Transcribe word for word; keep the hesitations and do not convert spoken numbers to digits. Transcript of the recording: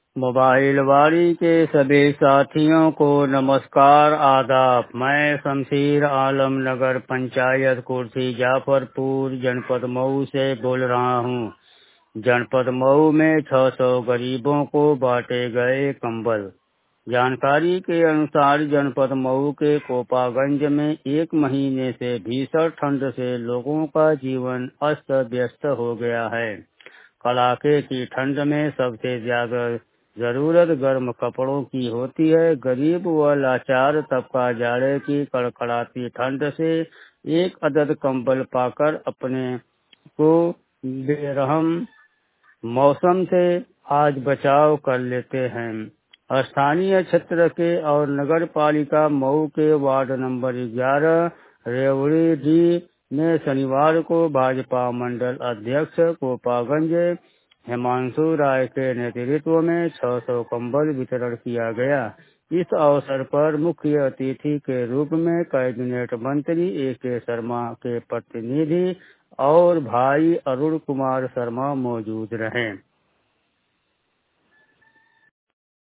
Mobile वारी के सभी साथियों को नमस्कार आदाब। मैं शमशीर आलम नगर पंचायत कुर्सी जाफरपुर जनपद मऊ से बोल रहा हूँ। जनपद मऊ में छह सौ गरीबों को बांटे गए कंबल। जानकारी के अनुसार जनपद मऊ के कोपागंज में एक महीने से भीषण ठंड से लोगों का जीवन अस्त व्यस्त हो गया है। कड़ाके की ठंड में सबसे ज्यादा जरूरत गर्म कपड़ों की होती है। गरीब व लाचार तबका जाड़े की कड़कड़ाती ठंड से एक अदद कंबल पाकर अपने को बेरहम मौसम से आज बचाव कर लेते हैं। स्थानीय क्षेत्र के और नगर पालिका मऊ के वार्ड नंबर ग्यारह रेवड़ी डी में शनिवार को भाजपा मंडल अध्यक्ष कोपागंज हिमांशु राय के नेतृत्व में छह सौ कंबल वितरण किया गया। इस अवसर पर मुख्य अतिथि के रूप में कैबिनेट मंत्री ए के शर्मा के प्रतिनिधि और भाई अरुण कुमार शर्मा मौजूद रहे।